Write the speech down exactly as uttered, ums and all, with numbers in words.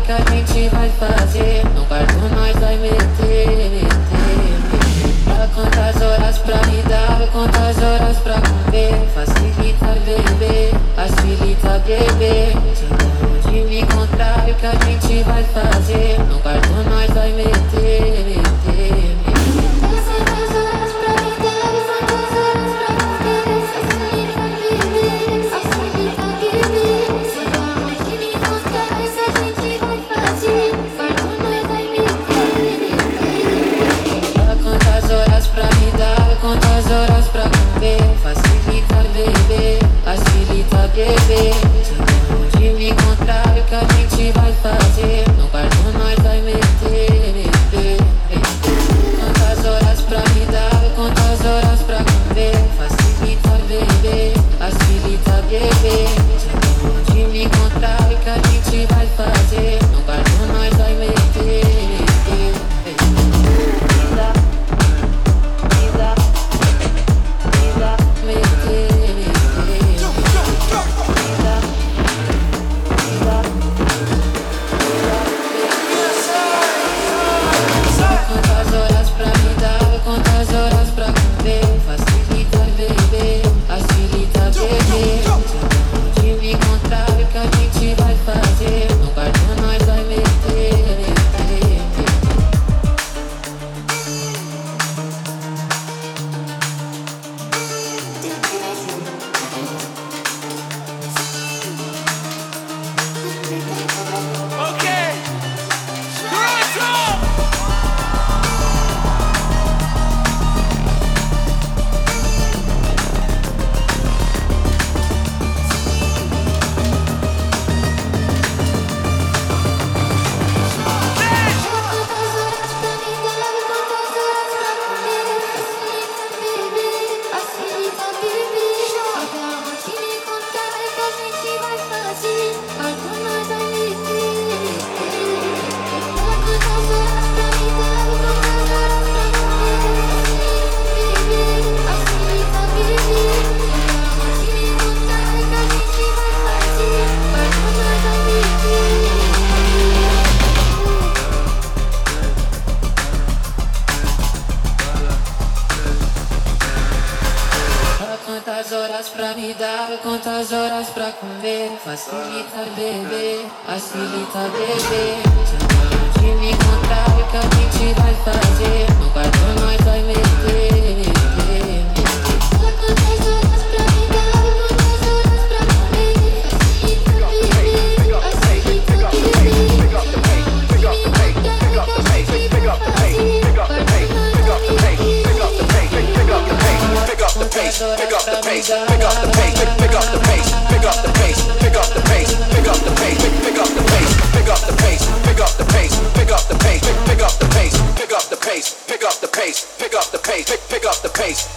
que a gente vai fazer. No quarto nós vai meter, meter, meter. Pra quantas horas pra me dar, quantas horas pra comer. Facilita beber, facilita beber. Onde me encontrar, o que a gente vai fazer. No quarto nós vai meter, meter, meter. Quantas horas pra me dar, quantas horas pra comer. Facilita beber, facilita beber. Onde me encontrar, o que a gente vai fazer. No quarto nós vai meter, meter. Quantas horas pra me dar, quantas horas pra comer. Facilita beber, facilita beber. Onde me encontrar, o que a gente vai fazer. No quarto nós vai meter, meter, meter. Quantas horas pra me dar, quantas horas pra comer. Facilita beber, facilita beber. Onde me encontrar, o que a gente vai fazer. No quarto nós vai meter, meter, meter. Quantas horas pra me dar, quantas horas pra comer. Facilita beber, facilita beber. Onde me encontrar, o que a gente vai fazer. No quarto nós vai meter, meter, quantas horas pra me dar, quantas horas pra comer. Facilita beber, facilita beber. Onde me encontrar, o que a gente vai fazer. No quarto nós vai meter, meter, meter. Quantas horas pra me dar, quantas horas pra comer. Facilita beber, facilita beber. Onde me encontrar, o que a gente vai fazer. No quarto nós vai meter. Pick up the pace, pick up the pace, pick up the pace, pick up the pace, pick up the pace, pick up the